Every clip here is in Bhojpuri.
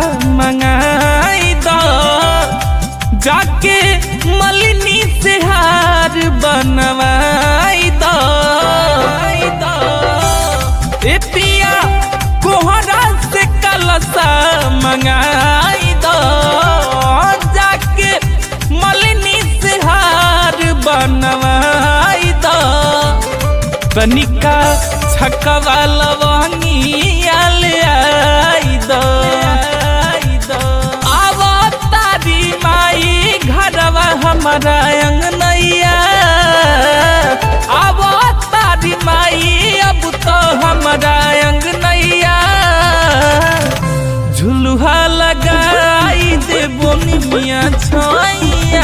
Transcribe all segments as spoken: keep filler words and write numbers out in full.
मंगाई दो, जाके मलिनी से हार बनवाई दो। ए पिया कोहरा से कलसा मंगाई दो, जाके मलिनी से हार बनवाई दो। तनिका छकवा लवंगिया ले आई दो, आवा तारी माई घरवा हमारा अंगनैया, आवा तारी माई अब तो हमारा अंगनैया। झुलुहा लगाई दे बोनी मिया छोइया,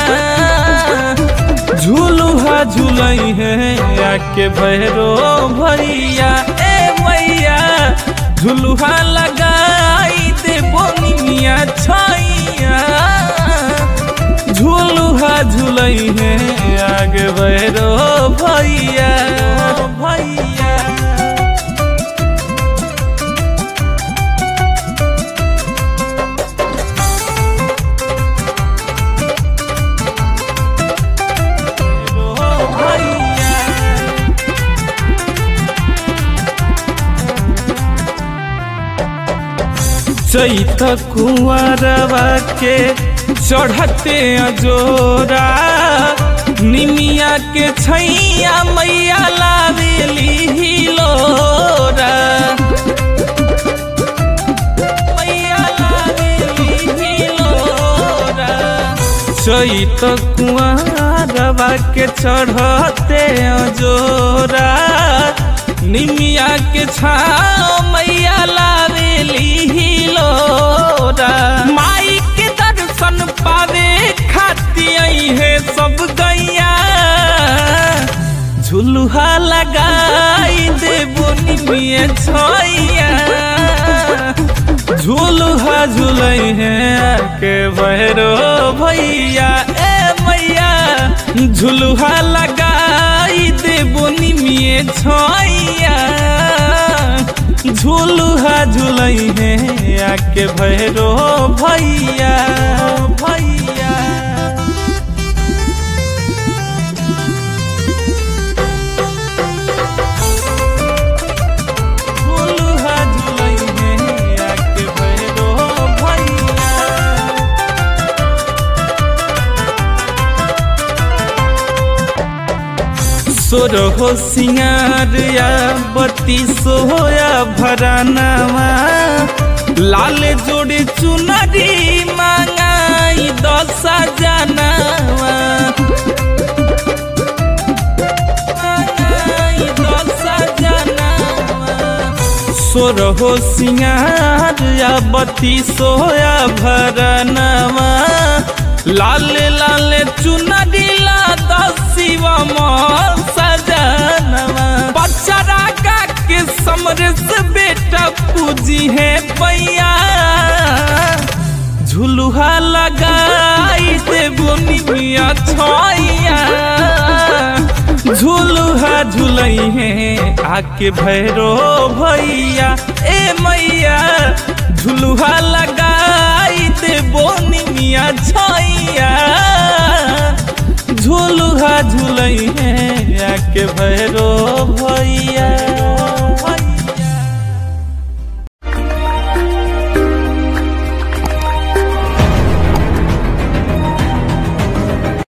झूलुहा झूलई है आके भैरो भैया। ए मैया झुलुहा लगाई दे बोनी मिया छोइया, झूलुहा झूलई है आगे भैरो भैया भैया। चैत कुंवरवा के चढ़ते अजोरा, निमिया के छैया मैया लावेली हिलोरा, मैया लावेली हिलोरा। चैत कुंवरवा के चढ़ते अजोरा, निमिया के छाओ मैया लावेली हिलोरा। माई के दर्शन पावे खाती आई है सब गैया, झुलुहा लगाई दे बोनी मिया छोइया, झुलुहा झुलई है के भैरो भैया। ए मैया झुलुहा लगाई दे बोनी मिया छोइया, झुलुहा झुलई है आके भैरो भैया भैया। झुलुहा झुलई है आके भैरो भैया। सोरहो सिंगार या बत्ती सोया भरानावा, लाल जोड़ी चुनरी मांगाई दस जनावा, मांगाई दस जनावा। सोरहो सिंगार या बत्ती सोया भरानावा, लाल लाल चुनरी ला दसिवा सजनवा। बच्चा का के समरस बेटा पूजी है पैया, झुलुहा लगाई दे बोनी मिया छोइया, झुलुहा झुलई है आके भैरो भैया। ए मैया झुलुहा लगाई दे बोनी मिया छोइया, झुलुहा झुलई है आके भैरो भैया।